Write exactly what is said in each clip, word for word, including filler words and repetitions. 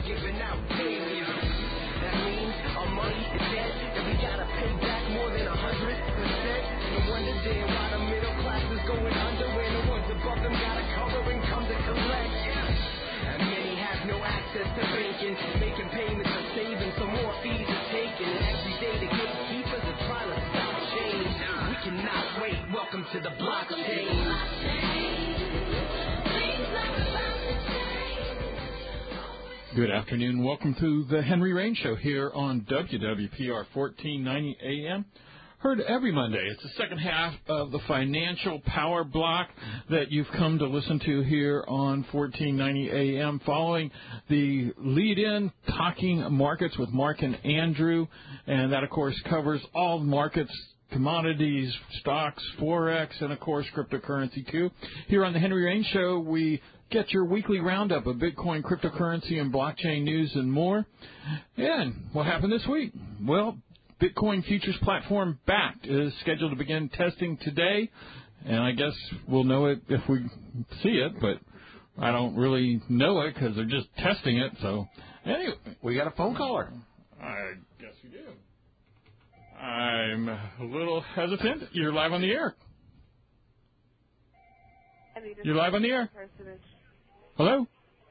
giving out daily. That means our money is dead, and we gotta pay back more than a hundred percent. No wonder damn why the middle class is going under, when the ones above them gotta cover income to collect. And many have no access to banking, making payments or saving, so more fees are taken. And every day the gatekeepers are trying to stop change. We cannot wait. Welcome to the blockchain. Good afternoon. Welcome to the Henry Rain Show here on W W P R fourteen ninety A M. Heard every Monday. It's the second half of the financial power block that you've come to listen to here on fourteen ninety A M, following the lead-in Talking Markets with Mark and Andrew. And that, of course, covers all markets, commodities, stocks, Forex, and, of course, cryptocurrency, too. Here on the Henry Rain Show, we get your weekly roundup of Bitcoin, cryptocurrency, and blockchain news and more. And what happened this week? Well, Bitcoin futures platform Bakkt is scheduled to begin testing today, and I guess we'll know it if we see it, but I don't really know it because they're just testing it. So anyway, we got a phone caller. I guess we do. I'm a little hesitant. You're live on the air. You're live on the air. Hello?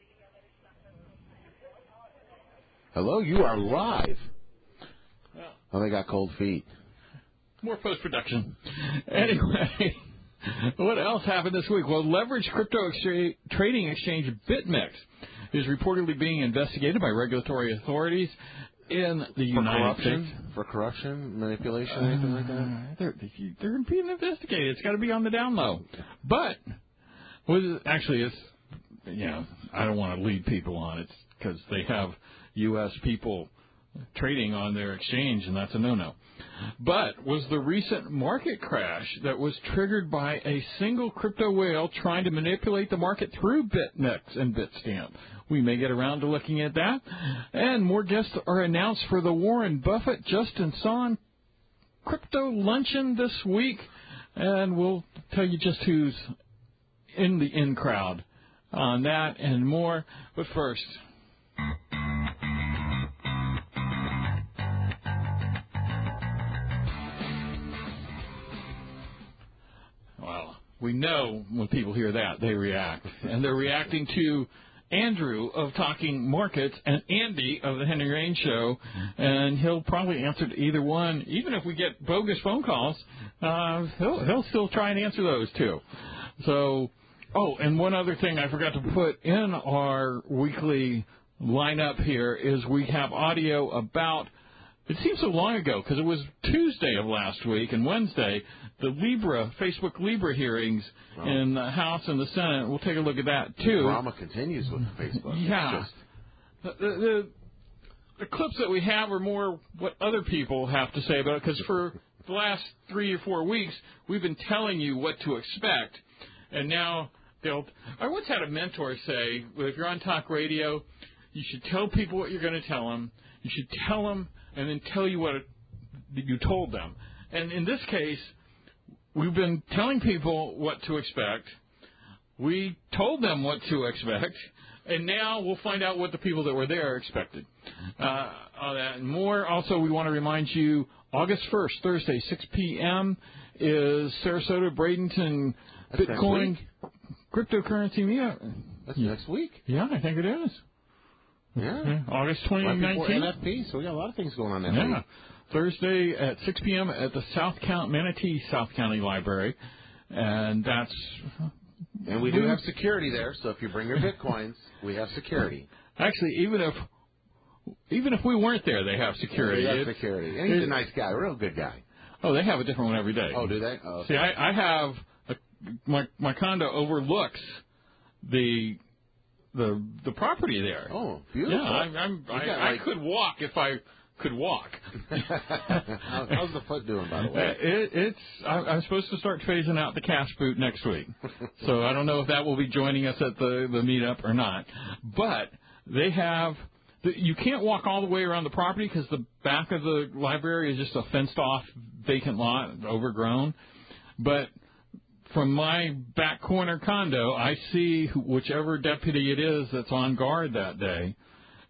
Hello, you are live. Oh, they got cold feet. More post-production. Anyway, what else happened this week? Well, leveraged crypto exchange, trading exchange BitMEX is reportedly being investigated by regulatory authorities in the For United corruption? States. For corruption, manipulation, uh, anything like that? They're, they're being investigated. It's got to be on the down low. But, well, actually, it's, you know, I don't want to lead people on it because they have U S people trading on their exchange, and that's a no-no. But was the recent market crash that was triggered by a single crypto whale trying to manipulate the market through BitMEX and Bitstamp? We may get around to looking at that. And more guests are announced for the Warren Buffett, Justin Sun crypto luncheon this week, and we'll tell you just who's in the in crowd on that and more. But first, well, we know when people hear that, they react. And they're reacting to Andrew of Talking Markets and Andy of the Henry Rain Show, and he'll probably answer to either one. Even if we get bogus phone calls, uh, he'll, he'll still try and answer those, too. So, oh, and one other thing I forgot to put in our weekly lineup here is we have audio about, it seems so long ago because it was Tuesday of last week and Wednesday, the Libra, Facebook Libra hearings oh. in the House and the Senate. We'll take a look at that, too. The drama continues with Facebook. Yeah. Just... The, the, the clips that we have are more what other people have to say about it, because for the last three or four weeks, we've been telling you what to expect, and now they'll... I once had a mentor say, if you're on talk radio, you should tell people what you're going to tell them. You should tell them and then tell you what it, you told them. And in this case, we've been telling people what to expect. We told them what to expect. And now we'll find out what the people that were there expected. Uh, all that and more. Also, we want to remind you, August first, Thursday, six p.m., is Sarasota, Bradenton, That's Bitcoin, cryptocurrency meetup. That's yeah. next week. Yeah, I think it is. Yeah. yeah. August twenty nineteen. Right before N F P, so we got a lot of things going on that yeah. week. Thursday at six p.m. at the South County, Manatee South County Library. And that's... And we do have security there, so if you bring your Bitcoins, we have security. Actually, even if even if we weren't there, they have security. Yeah, they have it's, security. And he's a nice guy, a real good guy. Oh, they have a different one every day. Oh, do they? Oh, okay. See, I, I have... A, my, my condo overlooks the... The the property there. Oh, beautiful. Yeah, I, I'm, I, got, I like... could walk if I could walk. How's, how's the foot doing, by the way? It, it's I, I'm supposed to start phasing out the cash boot next week. So I don't know if that will be joining us at the, the meetup or not. But they have, the, you can't walk all the way around the property because the back of the library is just a fenced-off vacant lot, overgrown. But from my back corner condo, I see whichever deputy it is that's on guard that day,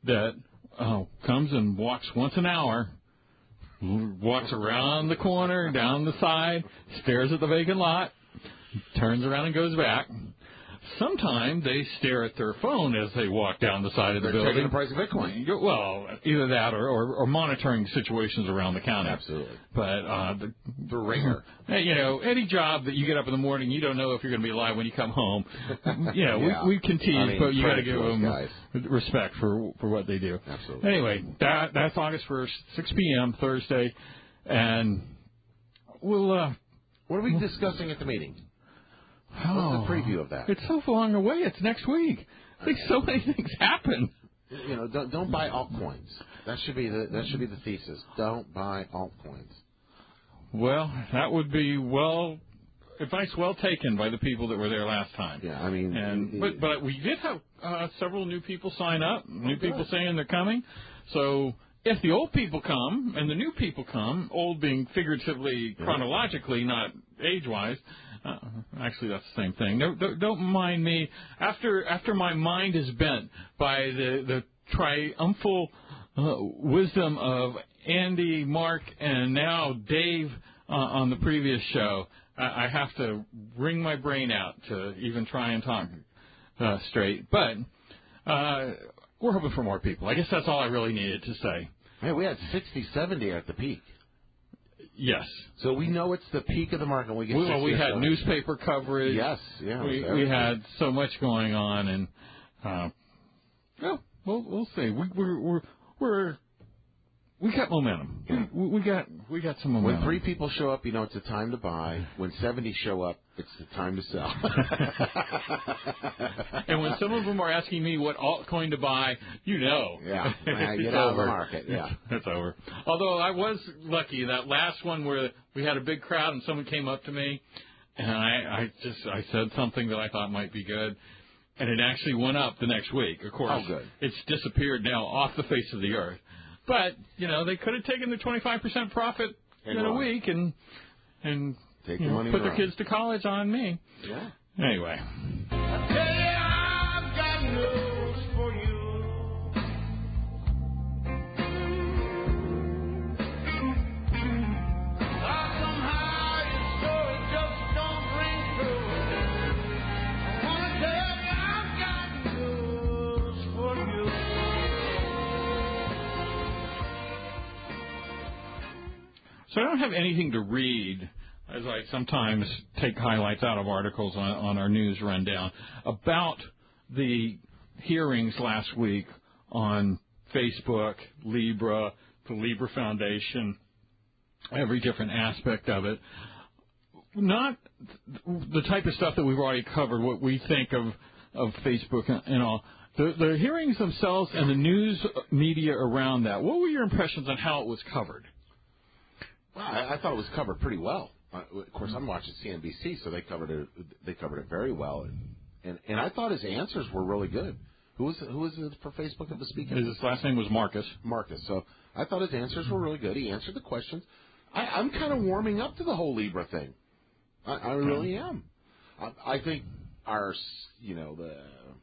that uh, comes and walks once an hour, walks around the corner, down the side, stares at the vacant lot, turns around and goes back. Sometimes they stare at their phone as they walk down the side of the They're building. checking the price of Bitcoin. Well, either that or, or, or monitoring situations around the county. Absolutely. But uh, the, The ringer. you know, any job that you get up in the morning, you don't know if you're going to be alive when you come home. You know, Yeah. we, we can tease, I mean, but you got to credit give to those them guys. respect for for what they do. Absolutely. Anyway, that that's August first, six p.m. Thursday, and we'll. Uh, What are we discussing at the meeting? oh, What's the preview of that? It's so long away. It's next week. I think so many things happen. You know, don't don't buy altcoins. That should be the that should be the thesis. Don't buy altcoins. Well, that would be well advice well taken by the people that were there last time. Yeah, I mean, and it- but but we did have uh, several new people sign up. New good. people saying they're coming. So if the old people come and the new people come, old being figuratively, Yeah. chronologically, not age-wise. Uh, actually, that's the same thing. No, don't, don't mind me. After after my mind is bent by the the triumphal uh, wisdom of Andy, Mark, and now Dave uh, on the previous show, I, I have to wring my brain out to even try and talk uh, straight. But uh, we're hoping for more people. I guess that's all I really needed to say. Man, we had sixty, seventy at the peak. Yes. So we know it's the peak of the market. We get Well, we sixty or had seventy. newspaper coverage. Yes, yeah. We, so- we had so much going on, and uh, well, we'll we'll see. We we're we're, we're we got momentum. We, we got we got some momentum. When three people show up, you know it's a time to buy. When seventy show up, it's the time to sell. And when some of them are asking me what altcoin to buy, you know, Yeah, it's get out of the over. market. Yeah, It's, it's over. Although I was lucky that last one where we had a big crowd and someone came up to me, and I, I just I said something that I thought might be good, and it actually went up the next week. Of course, Oh, good. It's disappeared now off the face of the earth. But you know they could have taken the twenty-five percent profit And in a run. week and and Take you the know, money put and their run. kids to college on me. yeah. Anyway. Hey, I've got news for you. How somehow your story just don't ring true. I wanna tell you I've got news for you. So I don't have anything to read, as I sometimes take highlights out of articles on, on our news rundown, about the hearings last week on Facebook, Libra, the Libra Foundation, every different aspect of it. Not the type of stuff that we've already covered, what we think of, of Facebook and all. The, the hearings themselves and the news media around that, what were your impressions on how it was covered? Well, I, I thought it was covered pretty well. Uh, of course, I'm watching C N B C, so they covered it. They covered it very well, and and, and I thought his answers were really good. Who was who was it for Facebook that was speaking? His last name was Marcus. Marcus. So I thought his answers were really good. He answered the questions. I, I'm kind of warming up to the whole Libra thing. I, I really am. I, I think our, you know, the.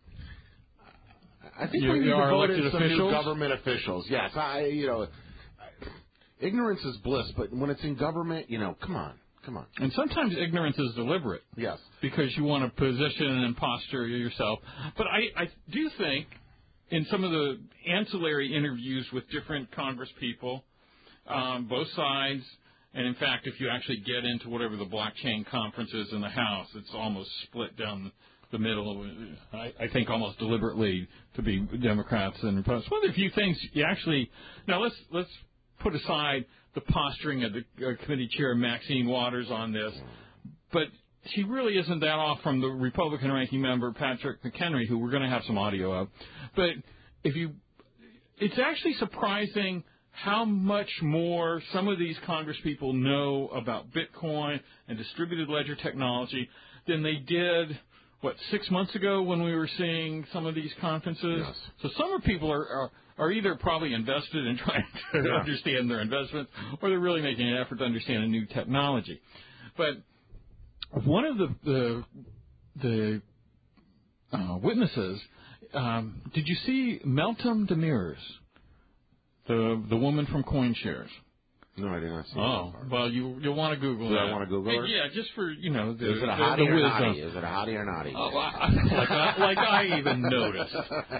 I think You- we need you to are vote elected in some new officials? government officials. Yes, I. You know, ignorance is bliss, but when it's in government, you know, come on, come on. And sometimes ignorance is deliberate Yes. because you want to position and posture yourself. But I, I do think in some of the ancillary interviews with different Congress people, um, both sides, and in fact, if you actually get into whatever the blockchain conference is in the House, it's almost split down the middle, I, I think almost deliberately to be Democrats and Republicans. One of the few things you actually, now let's, let's, put aside the posturing of the uh, committee chair Maxine Waters on this, but she really isn't that off from the Republican ranking member Patrick McHenry, who we're going to have some audio of. But if you, it's actually surprising how much more some of these Congress people know about Bitcoin and distributed ledger technology than they did, what, six months ago when we were seeing some of these conferences. Yes. So some of people are, are are either probably invested in trying to Yeah. understand their investments, or they're really making an effort to understand a new technology. But one of the the, the uh, witnesses Um, did you see Meltem Demirors, the the woman from CoinShares? No, I did not see Oh, that. well, you you'll want to Google Do that. I want to Google her? Yeah, just for, you know, the, Is it a the, hottie the or wisdom. naughty? Is it a hottie or naughty? Oh, I, like, I, like I even noticed.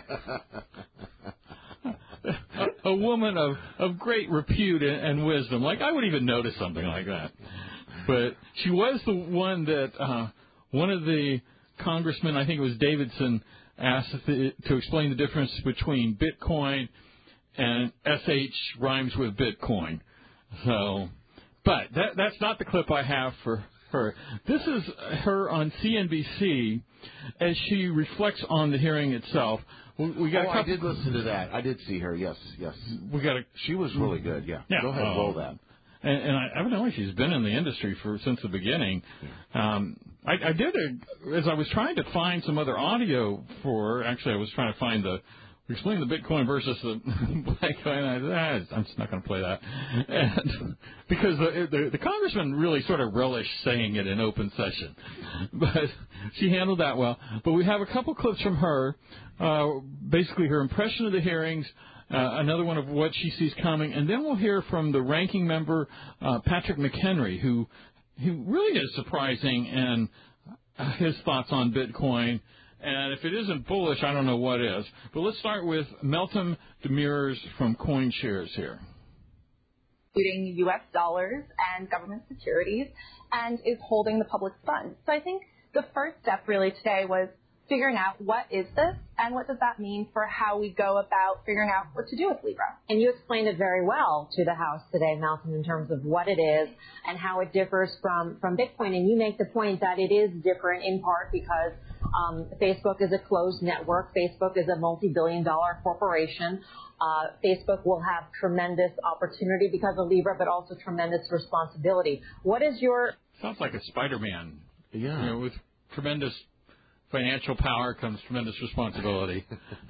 A, a woman of, of great repute and, and wisdom. Like, I would even notice something like that. But she was the one that uh, one of the congressmen, I think it was Davidson, asked the, to explain the difference between Bitcoin and S H rhymes with Bitcoin. So, but that, that's not the clip I have for her. This is her on C N B C as she reflects on the hearing itself. We, we got oh, a couple, I did listen to that. I did see her. Yes, yes. We got a, she was really good. Yeah. yeah Go ahead, uh, roll that. And, and I, evidently she's been in the industry for since the beginning. Um, I, I did a, as I was trying to find some other audio for her. Actually, I was trying to find the. Explain the Bitcoin versus the black coin. I, I'm just not going to play that, and because the, the the congressman really sort of relished saying it in open session, but she handled that well. But we have a couple clips from her, uh, basically her impression of the hearings, uh, another one of what she sees coming, and then we'll hear from the ranking member uh, Patrick McHenry, who who really is surprising in his thoughts on Bitcoin. And if it isn't bullish, I don't know what is. But let's start with Meltem Demirors from CoinShares here. Including U S dollars and government securities, and is holding the public funds. So I think the first step really today was figuring out what is this and what does that mean for how we go about figuring out what to do with Libra. And you explained it very well to the House today, Malcolm, in terms of what it is and how it differs from, from Bitcoin. And you make the point that it is different in part because um, Facebook is a closed network. Facebook is a multi-billion dollar corporation. Uh, Facebook will have tremendous opportunity because of Libra, but also tremendous responsibility. What is your... Sounds like a Spider-Man. Yeah. You know, with tremendous financial power comes tremendous responsibility.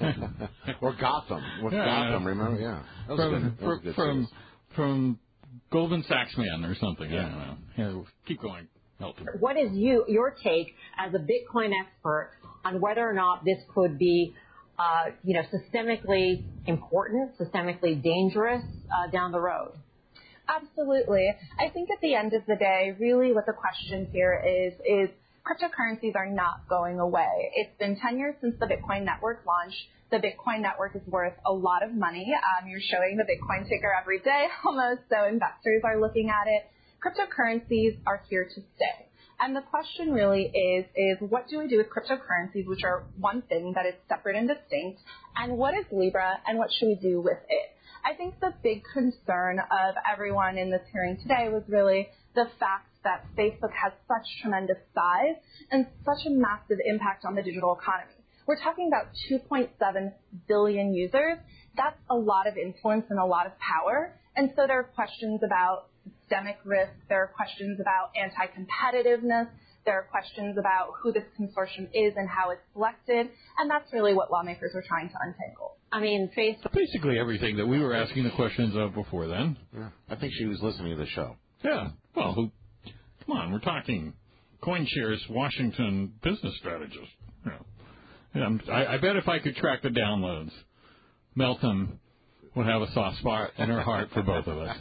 Or Gotham. With yeah, Gotham, yeah. remember? Yeah. That was from, good. That was good from, series. from Goldman Sachs man or something. Yeah. I don't know. Yeah, keep going, Meltem. What is you your take as a Bitcoin expert on whether or not this could be, uh, you know, systemically important, systemically dangerous uh, down the road? Absolutely. I think at the end of the day, really what the question here is, is cryptocurrencies are not going away. It's been ten years since the Bitcoin network launched. The Bitcoin network is worth a lot of money. Um, you're showing the Bitcoin ticker every day almost, so investors are looking at it. Cryptocurrencies are here to stay. And the question really is, is what do we do with cryptocurrencies, which are one thing that is separate and distinct, and what is Libra, and what should we do with it? I think the big concern of everyone in this hearing today was really the fact that Facebook has such tremendous size and such a massive impact on the digital economy. We're talking about two point seven billion users. That's a lot of influence and a lot of power. And so there are questions about systemic risk. There are questions about anti-competitiveness. There are questions about who this consortium is and how it's selected. And that's really what lawmakers are trying to untangle. I mean, Facebook... Basically everything that we were asking the questions of before then. Yeah. I think she was listening to the show. Yeah. Well, who, come on, we're talking CoinShares Washington business strategist. You know. Yeah, I, I bet if I could track the downloads, Meltem would have a soft spot in her heart for both of us.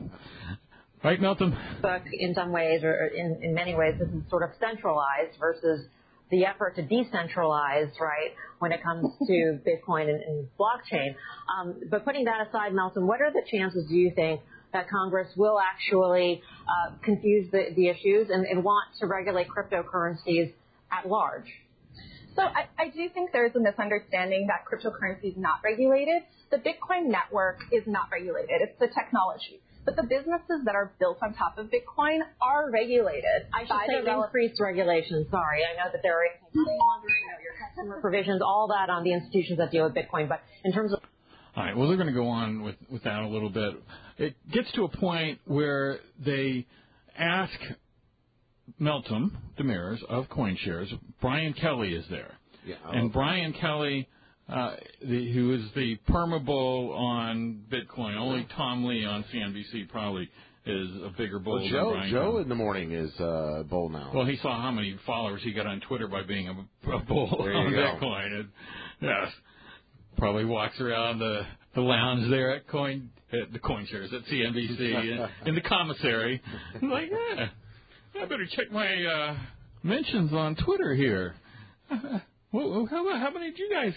Right, Meltem? In some ways, or in, in many ways, this is sort of centralized versus the effort to decentralize, right, when it comes to Bitcoin and, and blockchain. Um, but putting that aside, Meltem, what are the chances, do you think, that Congress will actually uh, confuse the, the issues and, and want to regulate cryptocurrencies at large? So I, I do think there's a misunderstanding that cryptocurrency is not regulated. The Bitcoin network is not regulated. It's the technology. But the businesses that are built on top of Bitcoin are regulated. I should by say the increased regulation. Sorry. I know that there are money laundering, you know, your customer provisions, all that on the institutions that deal with Bitcoin. But in terms of... All right, well, they're going to go on with, with that a little bit. It gets to a point where they ask Meltem Demirors of CoinShares, Brian Kelly is there. Yeah, and Brian Kelly, uh, the, who is the permabull on Bitcoin, only Tom Lee on C N B C probably is a bigger bull Well, than Joe, Brian Joe Kemp. in the morning is uh, bull now. Well, he saw how many followers he got on Twitter by being a, a bull There you on go. Bitcoin. And, yes, probably walks around the, the lounge there at Coin at the Coin Shares at C N B C in, in the commissary. He's like, yeah, I better check my uh, mentions on Twitter here. Well, how, how many did you guys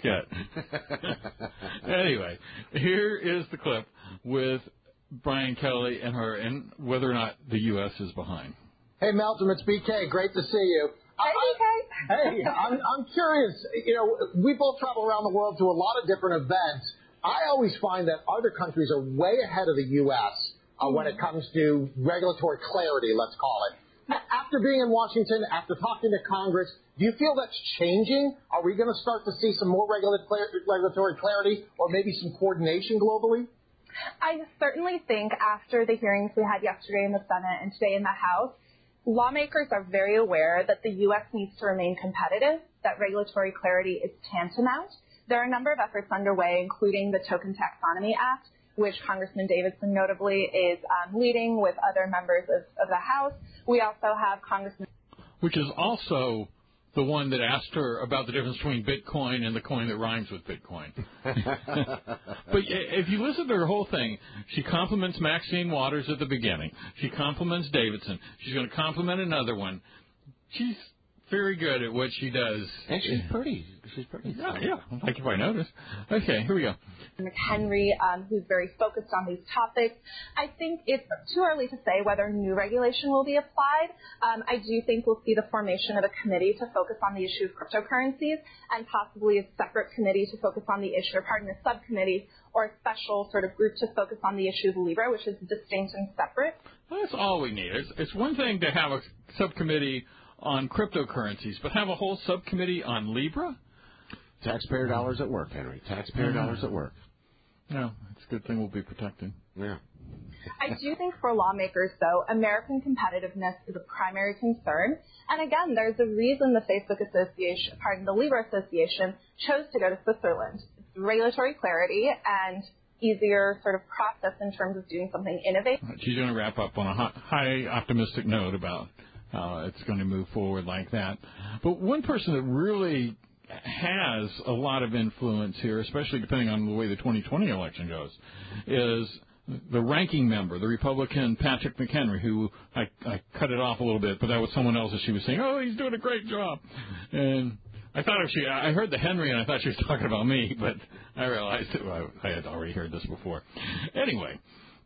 get? Anyway, here is the clip with Brian Kelly and her, and whether or not the U S is behind. Hey, Melton, it's B K. Great to see you. Hey, B K. Hey, I'm, I'm curious. You know, we both travel around the world to a lot of different events. I always find that other countries are way ahead of the U S uh, when it comes to regulatory clarity, let's call it. After being in Washington, after talking to Congress, do you feel that's changing? Are we going to start to see some more regulatory clarity or maybe some coordination globally? I certainly think after the hearings we had yesterday in the Senate and today in the House, lawmakers are very aware that the U S needs to remain competitive, that regulatory clarity is tantamount. There are a number of efforts underway, including the Token Taxonomy Act, which Congressman Davidson notably is um, leading with other members of, of the House. We also have Congressman... Which is also the one that asked her about the difference between Bitcoin and the coin that rhymes with Bitcoin. But if you listen to her whole thing, she compliments Maxine Waters at the beginning. She compliments Davidson. She's going to compliment another one. She's very good at what she does. And she's pretty. She's pretty. Yeah, yeah. Like if I notice. Okay, here we go. McHenry, um, who's very focused on these topics. I think it's too early to say whether new regulation will be applied. Um, I do think we'll see the formation of a committee to focus on the issue of cryptocurrencies and possibly a separate committee to focus on the issue, or pardon, a subcommittee or a special sort of group to focus on the issue of Libra, which is distinct and separate. That's all we need. It's, it's one thing to have a subcommittee on cryptocurrencies, but have a whole subcommittee on Libra? Taxpayer dollars at work, Henry. Taxpayer Mm-hmm. dollars at work. No, it's a good thing we'll be protected. Yeah. I do think for lawmakers, though, American competitiveness is a primary concern. And again, there's a reason the Facebook Association, pardon, the Libra Association chose to go to Switzerland. It's regulatory clarity and easier sort of process in terms of doing something innovative. She's going to wrap up on a high optimistic note about how it's going to move forward like that. But one person that really has a lot of influence here, especially depending on the way the twenty twenty election goes, is the ranking member, the Republican Patrick McHenry, who I, I cut it off a little bit, but that was someone else that she was saying, oh, he's doing a great job. And I thought if she, I heard the Henry and I thought she was talking about me, but I realized that I, I had already heard this before. Anyway,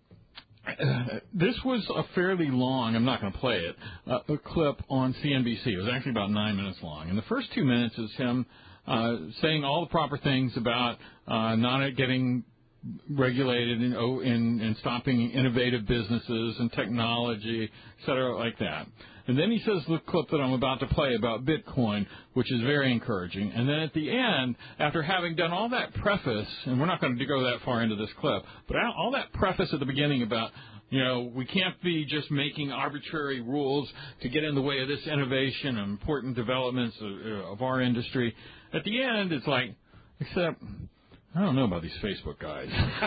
uh, this was a fairly long, I'm not going to play it, uh, a clip on C N B C. It was actually about nine minutes long. And the first two minutes is him uh, saying all the proper things about uh, not getting regulated and, oh, and, and stopping innovative businesses and technology, et cetera, like that. And then he says the clip that I'm about to play about Bitcoin, which is very encouraging. And then at the end, after having done all that preface, and we're not going to go that far into this clip, but all that preface at the beginning about, you know, we can't be just making arbitrary rules to get in the way of this innovation and important developments of, of our industry. At the end, it's like, except... I don't know about these Facebook guys.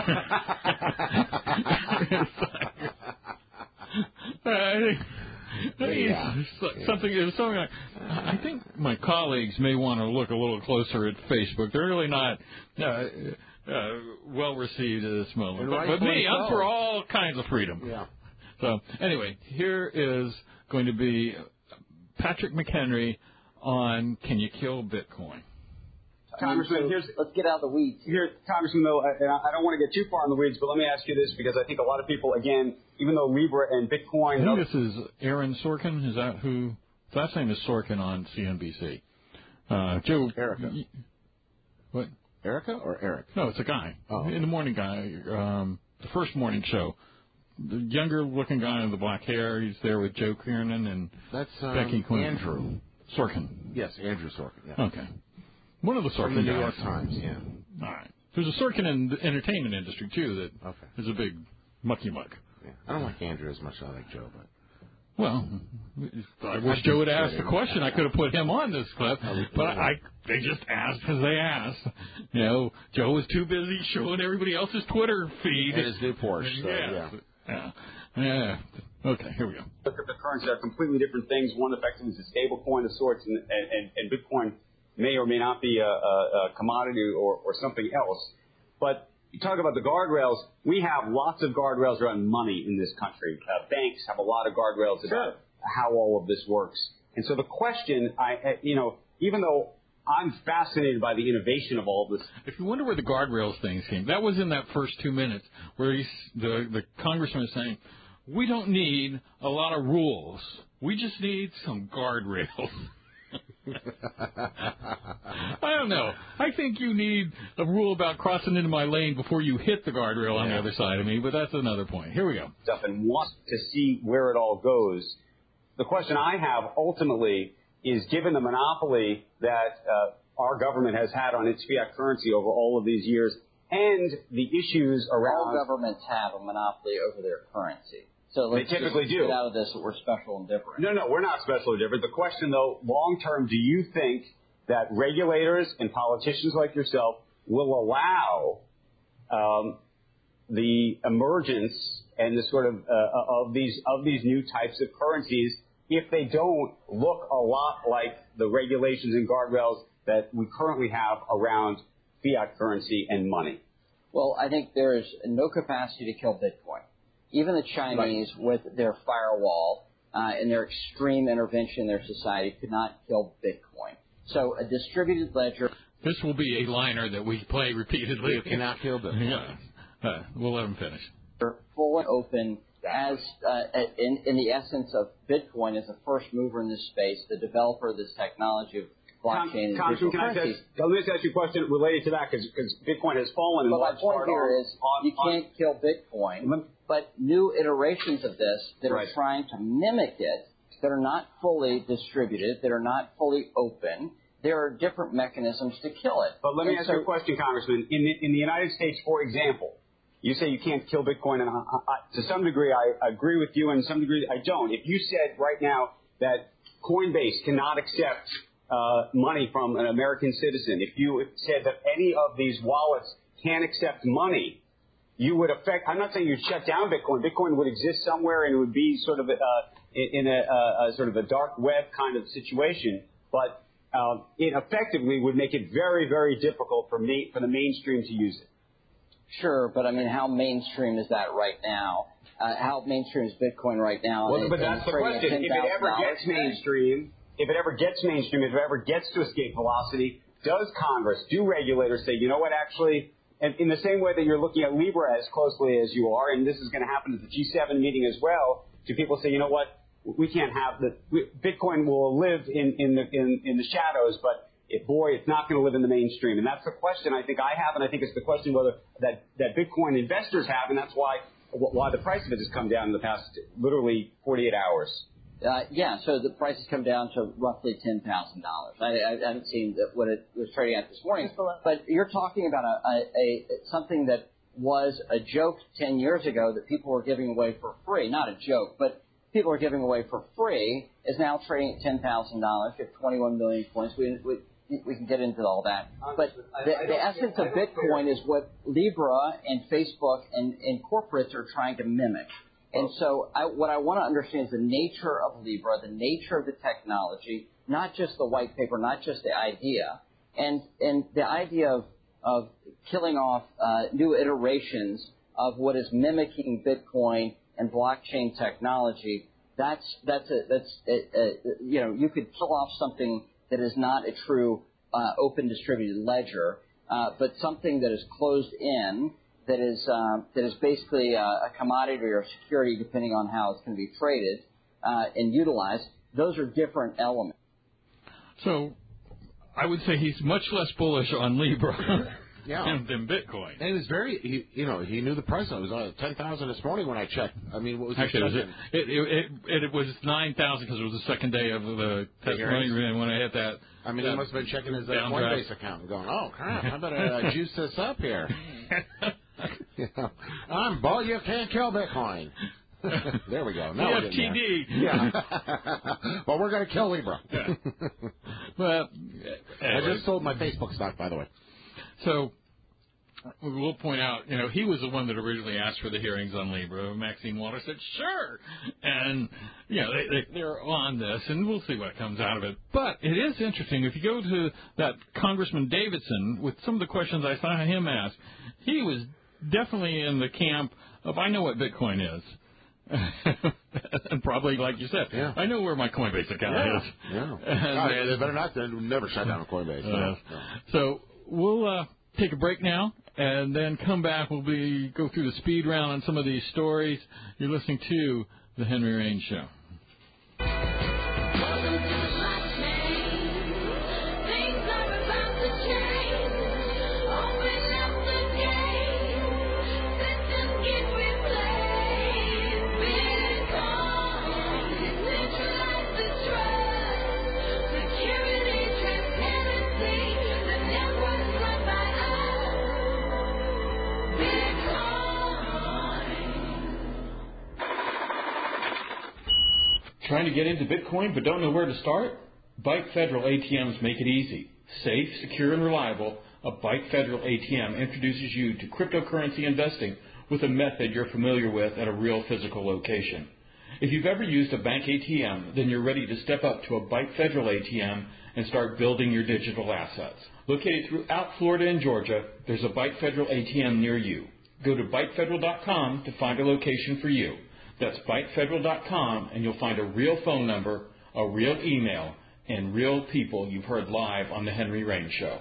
I think, yeah. something, it was something like, I think my colleagues may want to look a little closer at Facebook. They're really not uh, uh, well received at this moment. But, but me, I'm for all kinds of freedom. Yeah. So anyway, here is going to be Patrick McHenry on Can You Kill Bitcoin? Congressman, here's, let's get out of the weeds. Here, Congressman, though, and I don't want to get too far in the weeds, but let me ask you this, because I think a lot of people, again, even though Libra and Bitcoin... I think this is Aaron Sorkin. Is that who? His last name is Sorkin on C N B C. Uh, Joe... Erica. Y- what? Erica or Eric? No, it's a guy. Oh. In the morning guy. Um, the first morning show. The younger-looking guy with the black hair. He's there with Joe Kiernan and That's um, Becky Quinn. Andrew. Sorkin. Yes, Andrew Sorkin. Yeah. Okay. One of the Sorkin From the New guys. York Times, yeah. All right. There's a Sorkin in the entertainment industry, too, that Okay. is a big mucky-muck. Yeah. I don't like Andrew as much as I like Joe, but... Well, I wish Joe would ask the question. I could have put him on this clip, but I they just asked because they asked. You know, Joe was too busy showing everybody else's Twitter feed. And his new Porsche, so, yes. yeah. Yeah. Yeah. Okay, here we go. Cryptocurrencies are completely different things. One effectively is a stable coin of sorts, and, and, and Bitcoin may or may not be a, a, a commodity or, or something else. But you talk about the guardrails. We have lots of guardrails around money in this country. Uh, banks have a lot of guardrails about how all of this works. And so the question, I, you know, even though I'm fascinated by the innovation of all of this. If you wonder where the guardrails things came, that was in that first two minutes where he's, the, the congressman is saying, we don't need a lot of rules. We just need some guardrails. I don't know. I think you need a rule about crossing into my lane before you hit the guardrail on yeah. the other side of me, but that's another point. Here we go. Stuff and want to see where it all goes. The question I have ultimately is, given the monopoly that uh, our government has had on its fiat currency over all of these years and the issues around... All governments have a monopoly over their currency. So let's they typically just do. get out of this that we're special and different. No, no, we're not special or different. The question, though, long term, do you think that regulators and politicians like yourself will allow um, the emergence and the sort of uh, of these of these new types of currencies if they don't look a lot like the regulations and guardrails that we currently have around fiat currency and money? Well, I think there is no capacity to kill Bitcoin. Even the Chinese, right. with their firewall uh, and their extreme intervention in their society, could not kill Bitcoin. So a distributed ledger... This will be a liner that we play repeatedly. You cannot kill Bitcoin. Yeah. Uh, we'll let him finish. Full and open as uh, in, in the essence of Bitcoin as a first mover in this space, the developer of this technology of blockchain and digital currencies. Let me just ask you a question related to that, because Bitcoin has fallen in but large part. My point here is on, you on, can't kill Bitcoin, but new iterations of this that right. are trying to mimic it, that are not fully distributed, that are not fully open, there are different mechanisms to kill it. But let me and ask so, you a question, Congressman. In the, in the United States, for example, you say you can't kill Bitcoin, and I, I, to some degree I agree with you, and to some degree I don't. If you said right now that Coinbase cannot accept uh, money from an American citizen, if you said that any of these wallets can't accept money, you would affect, I'm not saying you'd shut down Bitcoin. Bitcoin would exist somewhere and it would be sort of a, uh, in a, a, a sort of a dark web kind of situation, but um, it effectively would make it very, very difficult for me, for the mainstream to use it. Sure, but I mean, how mainstream is that right now? Uh, how mainstream is Bitcoin right now? Well, but that's the question. If it ever gets mainstream, if it ever gets mainstream, if it ever gets to escape velocity, does Congress, do regulators say, you know what, actually, and in the same way that you're looking at Libra as closely as you are, and this is going to happen at the G seven meeting as well, do people say, you know what, we can't have the we, Bitcoin will live in in the in, in the shadows, but it, boy, it's not going to live in the mainstream, and that's the question I think I have, and I think it's the question whether that that Bitcoin investors have, and that's why why the price of it has come down in the past literally forty-eight hours. Uh, yeah, so the price has come down to roughly ten thousand dollars. I, I haven't seen what it was trading at this morning, but you're talking about a, a, a something that was a joke ten years ago that people were giving away for free. Not a joke, but people are giving away for free is now trading at ten thousand dollars. You have twenty-one million coins. We, we, we can get into all that. But the, the essence of Bitcoin is what Libra and Facebook and, and corporates are trying to mimic. And so I, what I want to understand is the nature of Libra, the nature of the technology, not just the white paper, not just the idea. And, and the idea of, of killing off uh, new iterations of what is mimicking Bitcoin and blockchain technology, that's that's a, that's a, a, you know you could kill off something that is not a true uh, open distributed ledger, uh, but something that is closed in, that is uh, that is basically a, a commodity or a security, depending on how it's going to be traded uh, and utilized. Those are different elements. So, I would say he's much less bullish on Libra. Yeah. Than Bitcoin. And it was very, he, you know, he knew the price. It was uh, ten thousand this morning when I checked. I mean, what was Actually, it? Was it, it, it, it, it was nine thousand because it was the second day of the testimony. And when I hit that. I mean, that he must have been checking his uh, Coinbase account and going, oh, crap, I better uh, juice this up here. You know, I'm bull, you can't kill Bitcoin. There we go. Now F T D. Yeah. Well, we're going to kill Libra. Yeah. Well, I just sold my Facebook stock, by the way. So, we'll point out, you know, he was the one that originally asked for the hearings on Libra. Maxine Walters said, sure. And, you know, they, they, they're on this, and we'll see what comes out of it. But it is interesting. If you go to that Congressman Davidson, with some of the questions I saw him ask, he was definitely in the camp of, I know what Bitcoin is. And probably, like you said, yeah. I know where my Coinbase account yeah. is. Yeah. And, oh, yeah, they better not. They'll never shut down a Coinbase. Uh, no, no. So we'll uh, take a break now, and then come back. We'll be go through the speed round on some of these stories. You're listening to The Henry Rain Show. Trying to get into Bitcoin but don't know where to start? Byte Federal A T Ms make it easy. Safe, secure, and reliable, a Byte Federal A T M introduces you to cryptocurrency investing with a method you're familiar with at a real physical location. If you've ever used a bank A T M, then you're ready to step up to a Byte Federal A T M and start building your digital assets. Located throughout Florida and Georgia, there's a Byte Federal A T M near you. Go to byte federal dot com to find a location for you. That's byte federal dot com, and you'll find a real phone number, a real email, and real people you've heard live on The Henry Rain Show.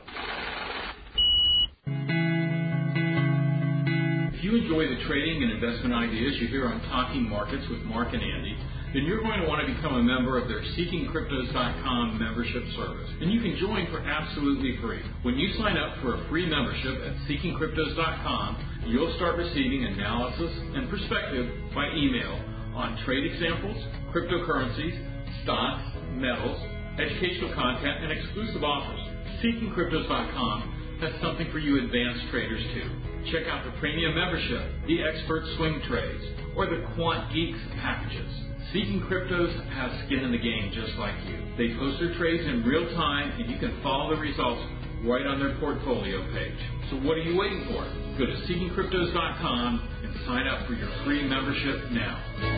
If you enjoy the trading and investment ideas you hear on Talking Markets with Mark and Andy, then you're going to want to become a member of their seeking cryptos dot com membership service. And you can join for absolutely free. When you sign up for a free membership at seeking cryptos dot com, you'll start receiving analysis and perspective by email on trade examples, cryptocurrencies, stocks, metals, educational content, and exclusive offers. seeking cryptos dot com has something for you advanced traders too. Check out the premium membership, the expert swing trades, or the quant geeks packages. Seeking Cryptos has skin in the game just like you. They post their trades in real time, and you can follow the results right on their portfolio page. So what are you waiting for? Go to seeking cryptos dot com and sign up for your free membership now.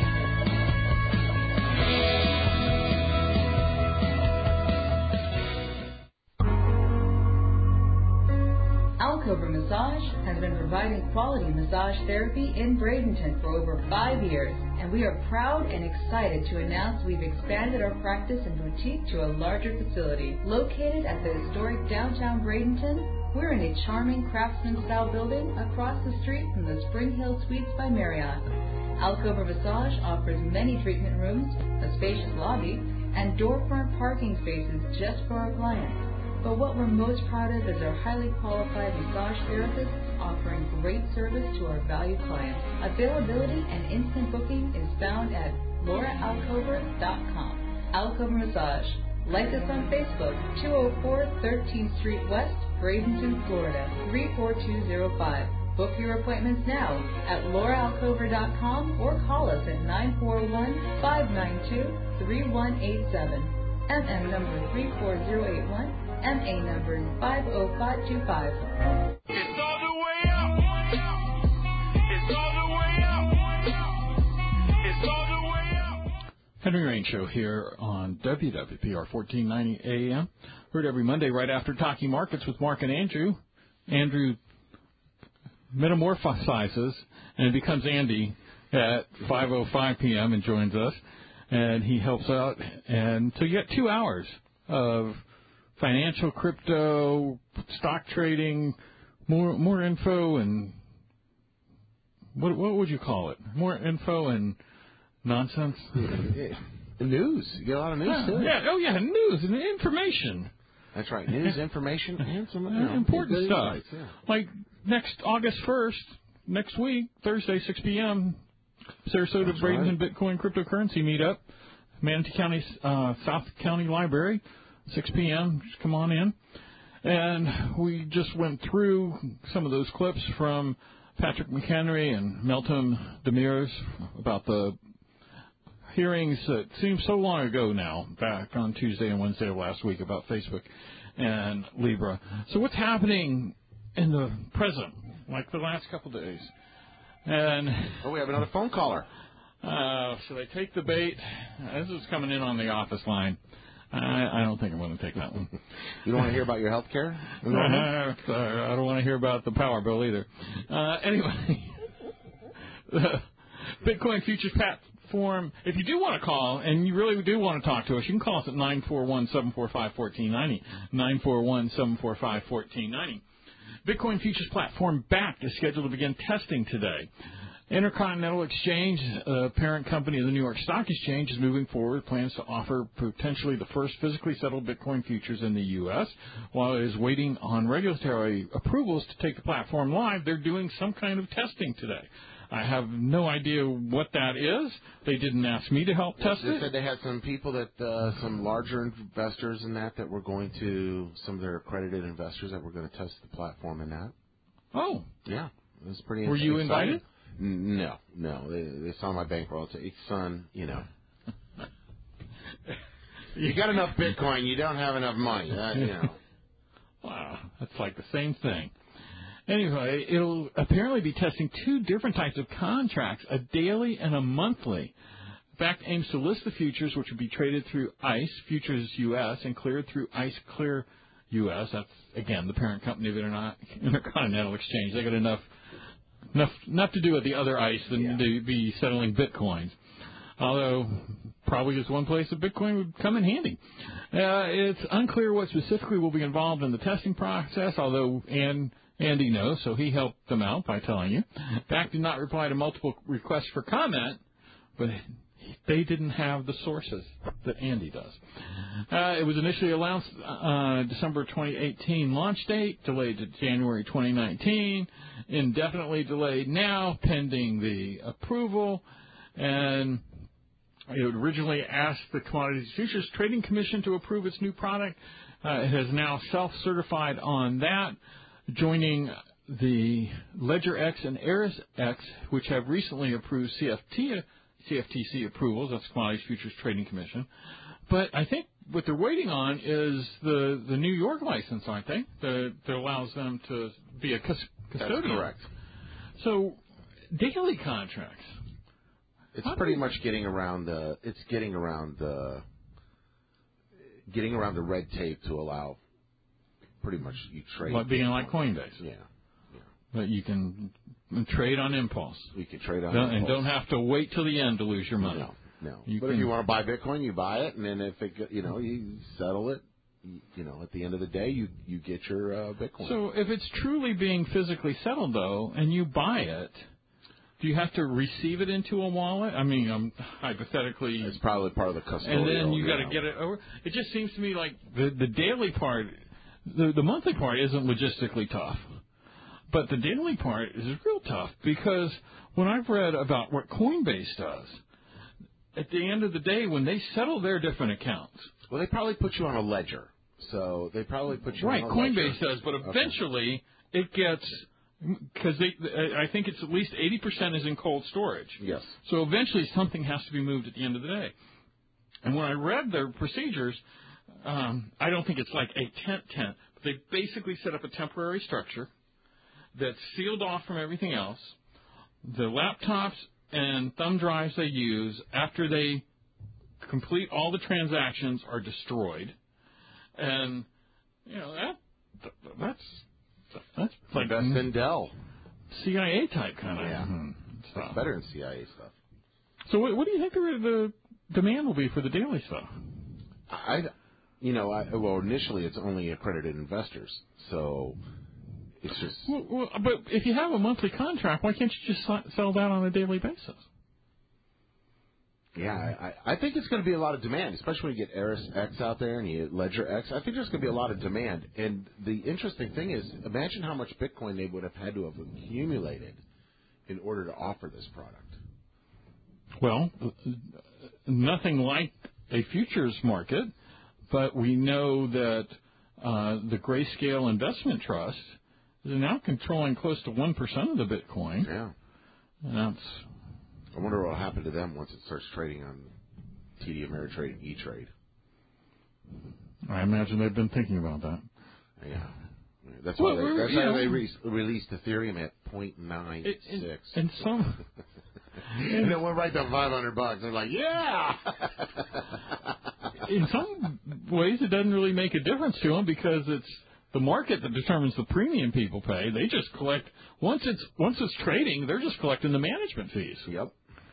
Alcover Massage has been providing quality massage therapy in Bradenton for over five years, and we are proud and excited to announce we've expanded our practice and boutique to a larger facility. Located at the historic downtown Bradenton, we're in a charming craftsman-style building across the street from the Spring Hill Suites by Marriott. Alcover Massage offers many treatment rooms, a spacious lobby, and door-front parking spaces just for our clients. But what we're most proud of is our highly qualified massage therapists offering great service to our valued clients. Availability and instant booking is found at laura alcover dot com. Alcover Massage. Like us on Facebook, two oh four thirteenth Street West, Bradenton, Florida, three four two zero five. Book your appointments now at laura alcover dot com or call us at nine four one, five nine two, three one eight seven. M M number three four zero eight one. M A number five oh five two five. It's all the way up. It's all the way up. It's all the way up. Henry Rain Show here on W W P R fourteen ninety A M. Heard every Monday right after Talking Markets with Mark and Andrew. Andrew metamorphosizes and becomes Andy at five oh five p.m. and joins us. And he helps out. And so you get two hours of financial, crypto, stock trading, more more info, and what what would you call it? More info and nonsense. The news. You get a lot of news yeah, too. Yeah. Oh yeah, news and information. That's right. News, information, and some you know, important stuff. Insights, yeah. Like next August first, next week, Thursday, six p.m. Sarasota That's Bradenton right. Bitcoin cryptocurrency meetup, Manatee County, uh, South County Library. six p.m. Just come on in. And we just went through some of those clips from Patrick McHenry and Melton Demirs about the hearings that seem so long ago now, back on Tuesday and Wednesday of last week about Facebook and Libra. So what's happening in the present, like the last couple days. And oh, we have another phone caller. Uh, should I take the bait? This is coming in on the office line. I, I don't think I'm going to take that one. You don't want to hear about your health care? uh, I don't want to hear about the power bill either. Uh, anyway, the Bitcoin futures platform, if you do want to call and you really do want to talk to us, you can call us at nine four one, seven four five, one four nine zero, nine four one, seven four five, one four nine zero. Bitcoin futures platform Bakkt is scheduled to begin testing today. Intercontinental Exchange, uh, parent company of the New York Stock Exchange, is moving forward with plans to offer potentially the first physically settled Bitcoin futures in the U S While it is waiting on regulatory approvals to take the platform live, they're doing some kind of testing today. I have no idea what that is. They didn't ask me to help test they it. They said they had some people that, uh, some larger investors in that, that were going to, some of their accredited investors that were going to test the platform in that. Oh. Yeah. It was pretty Were you exciting. invited? No, no. They, they saw my bankroll. It's son, you know. You got enough Bitcoin, you don't have enough money. Uh, you know. Wow, that's like the same thing. Anyway, it'll apparently be testing two different types of contracts, a daily and a monthly. Bakkt aims to list the futures, which will be traded through ICE, Futures U S, and cleared through ICE Clear U S. That's, again, the parent company of Inter- Intercontinental Exchange. They got enough enough enough to do with the other ICE than yeah. to be settling Bitcoins. Although, probably just one place that Bitcoin would come in handy. Uh, it's unclear what specifically will be involved in the testing process, although Ann, Andy knows, so he helped them out by telling you. Bakkt did not reply to multiple requests for comment, but they didn't have the sources that Andy does. Uh, it was initially announced uh, December twenty eighteen launch date, delayed to January twenty nineteen, indefinitely delayed now, pending the approval. And it originally asked the Commodities Futures Trading Commission to approve its new product. Uh, it has now self-certified on that, joining the LedgerX and ErisX, which have recently approved C F T, C F T C approvals. That's Commodities Futures Trading Commission. But I think what they're waiting on is the, the New York license, aren't they? That, that allows them to be a cus- custodian. That's correct. So daily contracts. It's pretty much getting around the. It's getting around the. Getting around the red tape to allow, pretty much you trade. Like being like Coinbase. Yeah. yeah. But you can trade on impulse. We can trade on don't, impulse. And don't have to wait till the end to lose your money. No, no. You but can, if you want to buy Bitcoin, you buy it, and then if it, you know, you settle it. You, you know, at the end of the day, you you get your uh, Bitcoin. So if it's truly being physically settled, though, and you buy it. Do you have to receive it into a wallet? I mean, um, hypothetically, it's probably part of the custodial. And then you got to know. get it over. It just seems to me like the the daily part, the the monthly part isn't logistically tough, but the daily part is real tough because when I've read about what Coinbase does, at the end of the day, when they settle their different accounts, well, they probably put you on a ledger, so they probably put you right. on a Coinbase ledger. does, but eventually okay. it gets. Because they, I think it's at least eighty percent is in cold storage. Yes. So eventually something has to be moved at the end of the day. And when I read their procedures, um, I don't think it's like a tent tent. But they basically set up a temporary structure that's sealed off from everything else. The laptops and thumb drives they use after they complete all the transactions are destroyed. And, you know, that that's... That's like best in Dell. C I A type kind of yeah. hmm, stuff. It's better than C I A stuff. So what, what do you think the, the demand will be for the daily stuff? I, you know, I, well, initially it's only accredited investors, so it's just. Well, well, but if you have a monthly contract, why can't you just sell that on a daily basis? Yeah, I, I think it's going to be a lot of demand, especially when you get ErisX out there and you get LedgerX. I think there's going to be a lot of demand. And the interesting thing is, imagine how much Bitcoin they would have had to have accumulated in order to offer this product. Well, nothing like a futures market, but we know that uh, the Grayscale Investment Trust is now controlling close to one percent of the Bitcoin. Yeah. And that's... I wonder what will happen to them once it starts trading on T D Ameritrade and E-Trade. I imagine they've been thinking about that. Yeah. That's why Well, they, that's you why know, they re- released Ethereum at point nine six. And some. And then went right to five hundred bucks. They're like, yeah. In some ways, it doesn't really make a difference to them because it's the market that determines the premium people pay. They just collect once it's once it's trading, they're just collecting the management fees. Yep.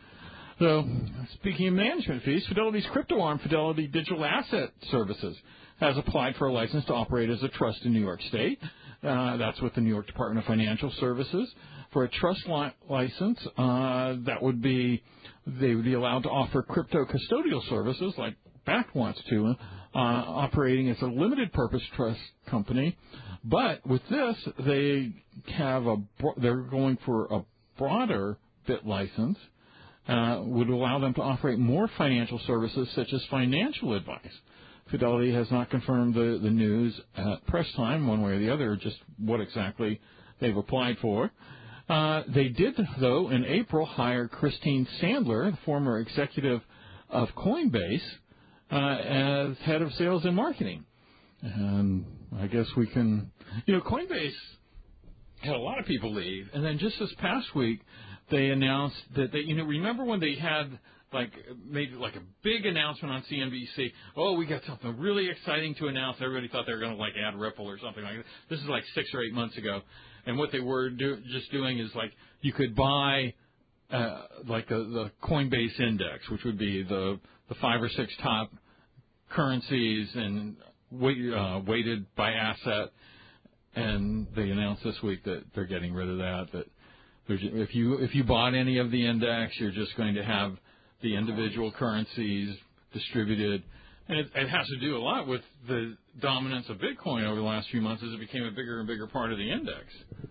So, speaking of management fees, Fidelity's crypto arm, Fidelity Digital Asset Services, has applied for a license to operate as a trust in New York State. Uh, that's with the New York Department of Financial Services. For a trust li- license, uh, that would be, they would be allowed to offer crypto custodial services like Bakkt wants to, uh, operating as a limited purpose trust company. But with this, they have a, they're going for a broader bit license. Uh, would allow them to operate more financial services such as financial advice. Fidelity has not confirmed the, the news at press time, one way or the other, just what exactly they've applied for. Uh, they did, though, in April, hire Christine Sandler, the former executive of Coinbase, uh, as head of sales and marketing. And I guess we can, you know, Coinbase had a lot of people leave, and then just this past week, they announced that they, you know, remember when they had like made like a big announcement on C N B C? Oh, we got something really exciting to announce. Everybody thought they were going to like add Ripple or something like that. This is like six or eight months ago, and what they were do, just doing is like you could buy uh, like the, the Coinbase index, which would be the the five or six top currencies and weight, uh, weighted by asset. And they announced this week that they're getting rid of that. That there's, if you if you bought any of the index, you're just going to have the individual currencies distributed, and it, it has to do a lot with the dominance of Bitcoin over the last few months as it became a bigger and bigger part of the index.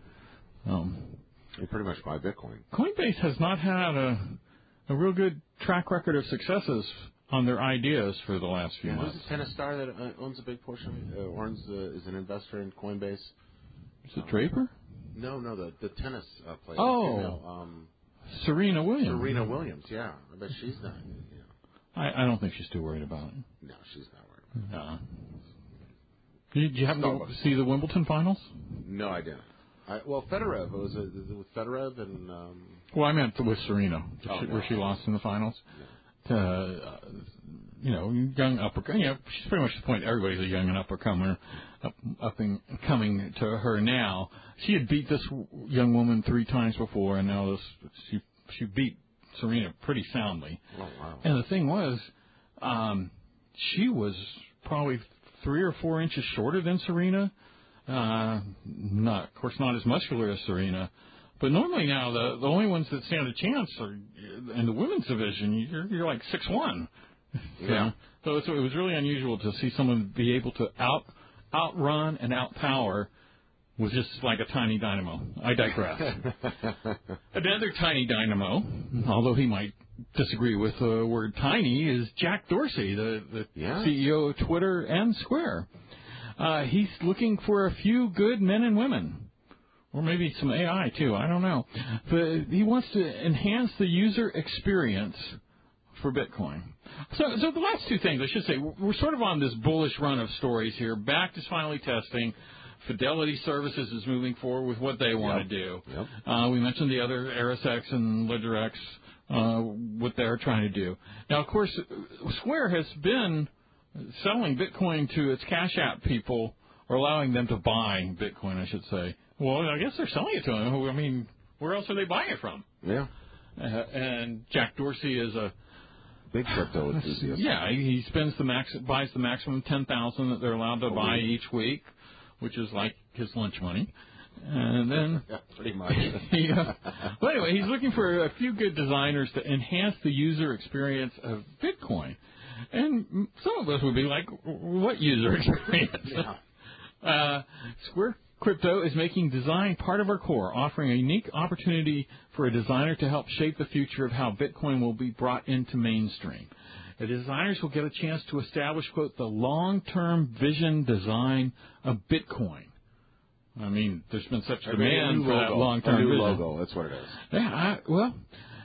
Um, you pretty much buy Bitcoin. Coinbase has not had a a real good track record of successes on their ideas for the last few yeah, months. Who's the tennis star that uh, owns a big portion? Uh, owns uh, is an investor in Coinbase. Is it Draper? No, no, the the tennis uh, player. Oh, female, um, Serena Williams. Serena Williams, yeah. I bet she's not. You know. I, I don't think she's too worried about it. No, she's not worried about it. No. Did you happen to see the Wimbledon finals? No, I didn't. I, well, Federer, it was, a, was it with Federer and. Um... Well, I meant with Serena, oh, she, no. where she lost in the finals. Yeah. Uh, you know, young upper. You know, she's pretty much the point. Everybody's a young and upper comer, up, up and coming to her now. She had beat this young woman three times before, and now this she she beat Serena pretty soundly. Oh wow! And the thing was, um, she was probably three or four inches shorter than Serena. Uh, not, of course, not as muscular as Serena. But normally now, the the only ones that stand a chance are in the women's division. You're, you're like six one. Yeah. So it's, it was really unusual to see someone be able to out outrun and outpower with just like a tiny dynamo. I digress. Another tiny dynamo, although he might disagree with the word tiny, is Jack Dorsey, the, the yeah. C E O of Twitter and Square. Uh, he's looking for a few good men and women. Or maybe some A I, too. I don't know. But he wants to enhance the user experience for Bitcoin. So, so the last two things, I should say, we're sort of on this bullish run of stories here. Bakkt is finally testing. Fidelity Services is moving forward with what they want yep. to do. Yep. Uh, we mentioned the other ErisX and LedgerX, uh, what they're trying to do. Now, of course, Square has been selling Bitcoin to its Cash App people, or allowing them to buy Bitcoin, I should say. Well, I guess they're selling it to them. I mean, where else are they buying it from? Yeah. Uh, and Jack Dorsey is a big crypto enthusiast. Yeah, he spends the max, buys the maximum ten thousand that they're allowed to oh, buy really? each week, which is like his lunch money. And then, yeah, pretty much. yeah. Well, anyway, he's looking for a few good designers to enhance the user experience of Bitcoin. And some of us would be like, "What user experience?" yeah. Uh, Square Crypto is making design part of our core, offering a unique opportunity for a designer to help shape the future of how Bitcoin will be brought into mainstream. The designers will get a chance to establish, quote, the long-term vision design of Bitcoin. I mean, there's been such I demand mean, for logo, that long-term a new vision. logo, that's what it is. Yeah, I, well,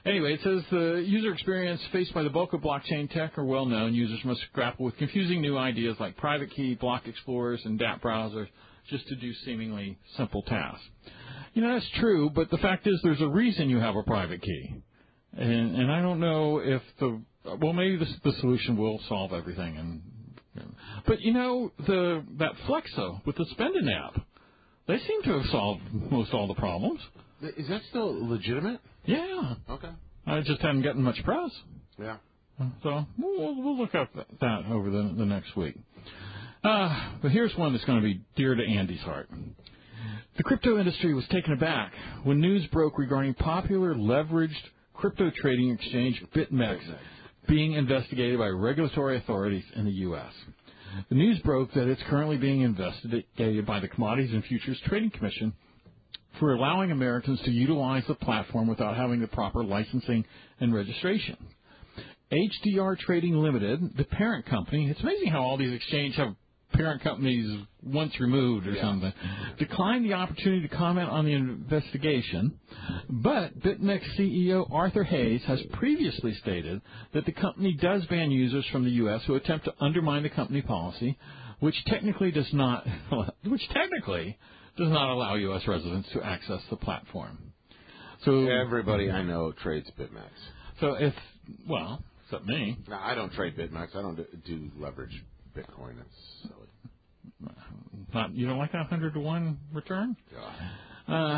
Anyway, it says the user experience faced by the bulk of blockchain tech are well known. Users must grapple with confusing new ideas like private key, block explorers, and dApp browsers just to do seemingly simple tasks. You know, that's true, but the fact is there's a reason you have a private key. And, and I don't know if the, well, maybe the, the solution will solve everything. And But, you know, the that Flexo with the Spendin app, they seem to have solved most all the problems. Is that still legitimate? Yeah. Okay. I just haven't gotten much press. Yeah. So we'll, we'll look up that over the, the next week. Uh, but here's one that's going to be dear to Andy's heart. The crypto industry was taken aback when news broke regarding popular leveraged crypto trading exchange BitMEX being investigated by regulatory authorities in the U S. The news broke that it's currently being investigated by the Commodities and Futures Trading Commission for allowing Americans to utilize the platform without having the proper licensing and registration. H D R Trading Limited, the parent company, it's amazing how all these exchanges have parent companies once removed or yeah. something, declined the opportunity to comment on the investigation, but BitMEX C E O Arthur Hayes has previously stated that the company does ban users from the U S who attempt to undermine the company policy, which technically does not, which technically does not allow U S residents to access the platform. So everybody I know trades BitMEX. So if, well, except me. No, I don't trade BitMEX. I don't do, do leverage Bitcoin. That's silly. Not, you don't like that one hundred to one return? God. Uh,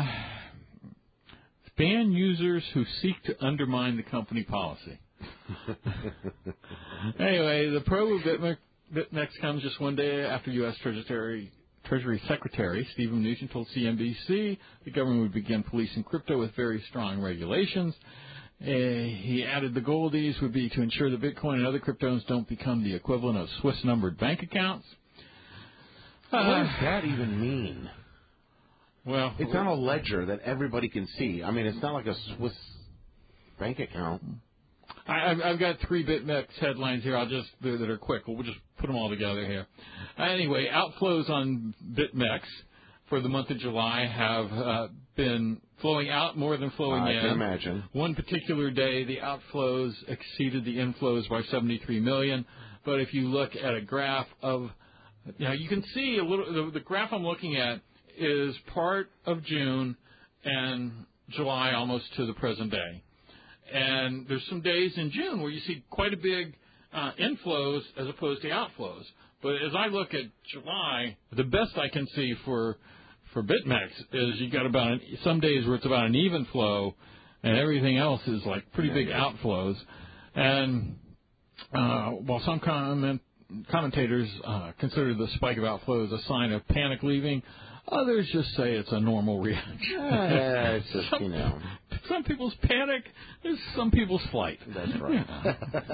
ban users who seek to undermine the company policy. Anyway, the probe of BitMEX, BitMEX comes just one day after U S Treasury, Treasury Secretary Stephen Mnuchin told C N B C the government would begin policing crypto with very strong regulations. Uh, he added the goal of these would be to ensure that Bitcoin and other cryptos don't become the equivalent of Swiss-numbered bank accounts. Uh, what does that even mean? Well, it's on a ledger that everybody can see. I mean, it's not like a Swiss bank account. I, I've, I've got three BitMEX headlines here. I'll just that are quick. We'll just put them all together here. Uh, anyway, outflows on BitMEX for the month of July have uh, been flowing out more than flowing I in. I can imagine. One particular day, the outflows exceeded the inflows by seventy-three million dollars. But if you look at a graph of, you know, you can see a little. The, the graph I'm looking at is part of June and July almost to the present day. And there's some days in June where you see quite a big uh, inflows as opposed to outflows. But as I look at July, the best I can see for for BitMEX is you got about an, some days where it's about an even flow, and everything else is like pretty big outflows. And uh, while some comment, commentators uh, consider the spike of outflows a sign of panic leaving, others just say it's a normal reaction. Yeah, it's just, some, you know. Some people's panic is some people's flight. That's right.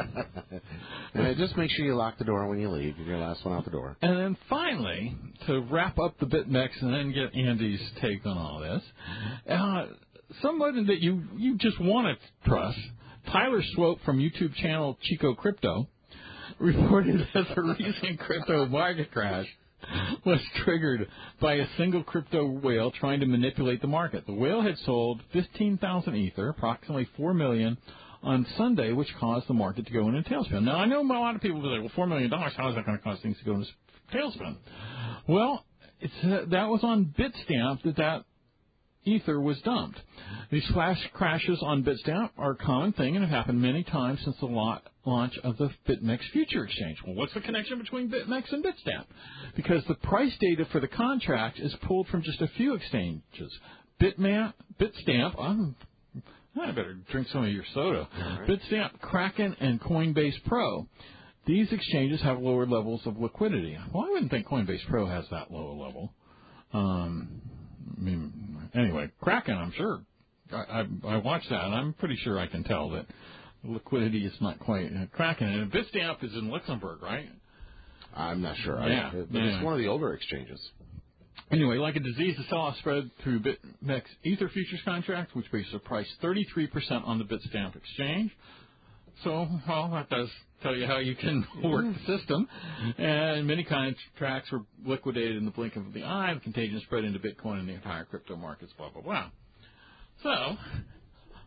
And just make sure you lock the door when you leave. You're the last one out the door. And then finally, to wrap up the BitMEX and then get Andy's take on all this, uh, somebody that you, you just want to trust, Tyler Swope from YouTube channel Chico Crypto, reported that the recent crypto market crash was triggered by a single crypto whale trying to manipulate the market. The whale had sold fifteen thousand Ether, approximately four million dollars, on Sunday, which caused the market to go in a tailspin. Now, I know a lot of people will say, well, four million dollars, how is that going to cause things to go in a tailspin? Well, it's, uh, that was on Bitstamp that that Ether was dumped. These flash crashes on Bitstamp are a common thing and have happened many times since the lot, launch of the BitMEX Future Exchange. Well, what's the connection between BitMEX and Bitstamp? Because the price data for the contract is pulled from just a few exchanges. Bitmap, Bitstamp, I'm, I better drink some of your soda. Right. Bitstamp, Kraken, and Coinbase Pro. These exchanges have lower levels of liquidity. Well, I wouldn't think Coinbase Pro has that low a level. Um, I mean, anyway, Kraken, I'm sure. I, I, I watched that, and I'm pretty sure I can tell that liquidity is not quite uh, Kraken. And Bitstamp is in Luxembourg, right? I'm not sure. Yeah, I, but yeah. It's one of the older exchanges. Anyway, like a disease, the sell-off spread through BitMEX Ether futures contract, which raised the price thirty-three percent on the Bitstamp exchange. So, well, that does tell you how you can work the system. And many contracts were liquidated in the blink of the eye. The contagion spread into Bitcoin and the entire crypto markets, blah, blah, blah. So,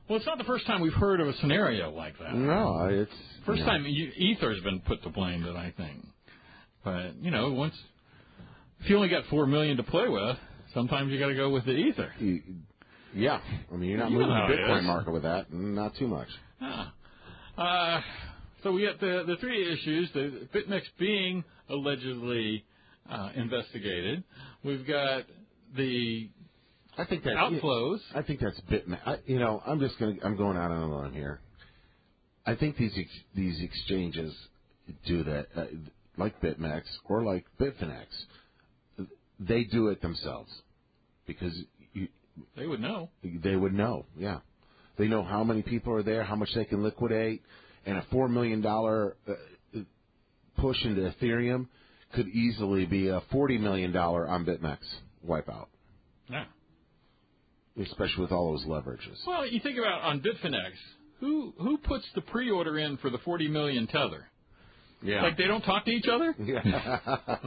Well, it's not the first time we've heard of a scenario like that. No, it's first you know. time Ether's been put to blame, that I think. But you know, once if you only got four million to play with, sometimes you got to go with the Ether. You, yeah, I mean you're not you moving the Bitcoin is. market with that, not too much. Ah. Uh, so we got the the three issues: the BitMEX being allegedly uh, investigated. We've got the I think that outflows. I think that's BitMEX. I, you know, I'm just going. I'm going out on a limb here. I think these ex, these exchanges do that, uh, like BitMEX or like Bitfinex. They do it themselves because you, they would know. They would know. Yeah, they know how many people are there, how much they can liquidate, and a four million dollar uh, push into Ethereum could easily be a forty million dollar on BitMEX wipeout. Yeah. Especially with all those leverages. Well, you think about on Bitfinex, who who puts the pre-order in for the forty million tether? Yeah. Like they don't talk to each other? Yeah.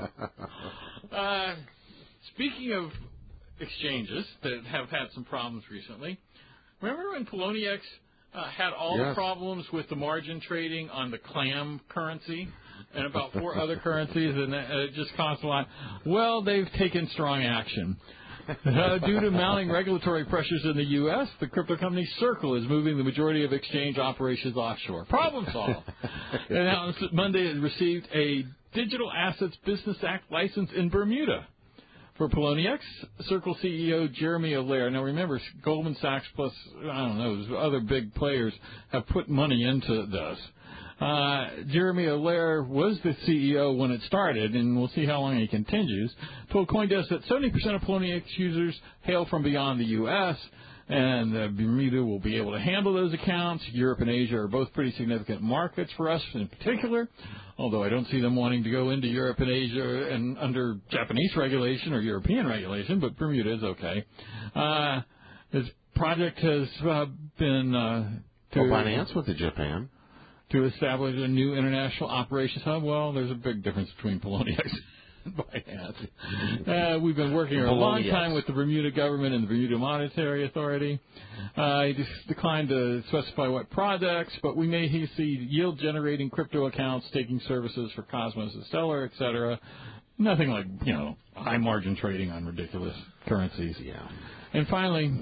uh, speaking of exchanges that have had some problems recently, remember when Poloniex uh, had all yes. the problems with the margin trading on the clam currency and about four other currencies, and it just caused a lot? Well, they've taken strong action. Uh, due to mounting regulatory pressures in the U S, the crypto company Circle is moving the majority of exchange operations offshore. Problem solved. It announced that Monday it received a Digital Assets Business Act license in Bermuda. For Poloniex, Circle C E O Jeremy Allaire. Now remember, Goldman Sachs plus, I don't know, other big players have put money into this. Uh, Jeremy Allaire was the C E O when it started, and we'll see how long he continues, told CoinDesk that seventy percent of Poloniex users hail from beyond the U S, and uh, Bermuda will be able to handle those accounts. Europe and Asia are both pretty significant markets for us in particular, although I don't see them wanting to go into Europe and Asia and under Japanese regulation or European regulation, but Bermuda is okay. Uh, this project has uh, been... Uh, to, well, Binance went to Japan. To establish a new international operations hub. Well, there's a big difference between Poloniex and Binance. Uh, we've been working a long time with the Bermuda government and the Bermuda Monetary Authority. Uh, he just declined to specify what projects, but we may see yield-generating crypto accounts taking services for Cosmos and Stellar, et cetera. Nothing like, you know, high-margin trading on ridiculous currencies. Yeah. And finally,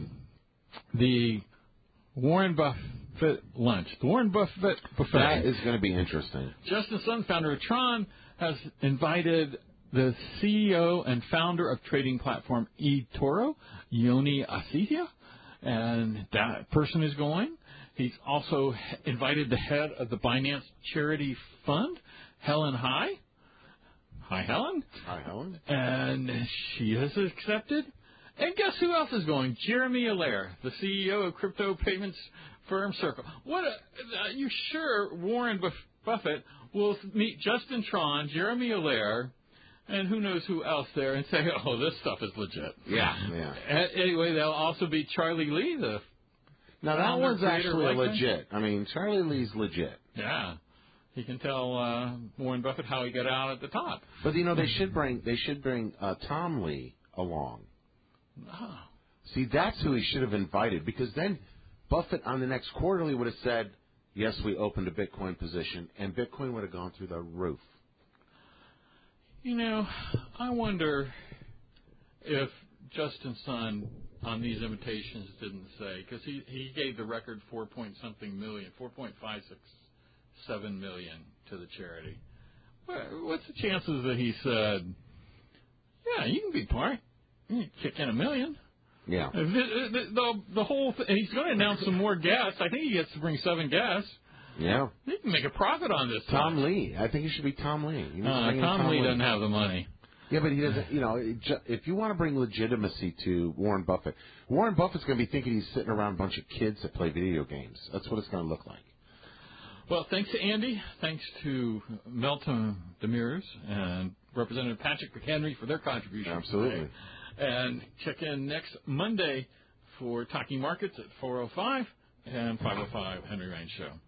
the Warren Buffett lunch. The Warren Buffett buffet. That is going to be interesting. Justin Sun, founder of Tron, has invited the C E O and founder of trading platform eToro, Yoni Asisia, and that person is going. He's also invited the head of the Binance Charity Fund, Helen Hai. Hi, Helen. Hi, Helen. And she has accepted. And guess who else is going? Jeremy Allaire, the C E O of crypto payments firm Circle. What? A, are you sure Warren Buffett will meet Justin Tron, Jeremy Allaire, and who knows who else there, and say, "Oh, this stuff is legit." Yeah, yeah. And anyway, there'll also be Charlie Lee, the now that one's actually legit. I mean, Charlie Lee's legit. Yeah. He can tell uh, Warren Buffett how he got out at the top. But you know, they should bring they should bring uh, Tom Lee along. Oh. See, that's who he should have invited, because then Buffett on the next quarterly would have said, "Yes, we opened a Bitcoin position," and Bitcoin would have gone through the roof. You know, I wonder if Justin Sun on these invitations didn't say, because he he gave the record four point something million, four point five six. Seven million to the charity. What's the chances that he said, "Yeah, you can be part. You can kick in a million." Yeah. The, the, the, the whole th- he's going to announce some more guests. I think he gets to bring seven guests. Yeah. He can make a profit on this. Tom time. Lee. I think he should be Tom Lee. Uh, Tom, Tom Lee doesn't have the money. Yeah, but he doesn't. You know, if you want to bring legitimacy to Warren Buffett, Warren Buffett's going to be thinking he's sitting around a bunch of kids that play video games. That's what it's going to look like. Well, thanks to Andy, thanks to Melton Demirs and Representative Patrick McHenry for their contribution. Absolutely. Today. And check in next Monday for Talking Markets at four oh five and five oh five Henry Rain Show.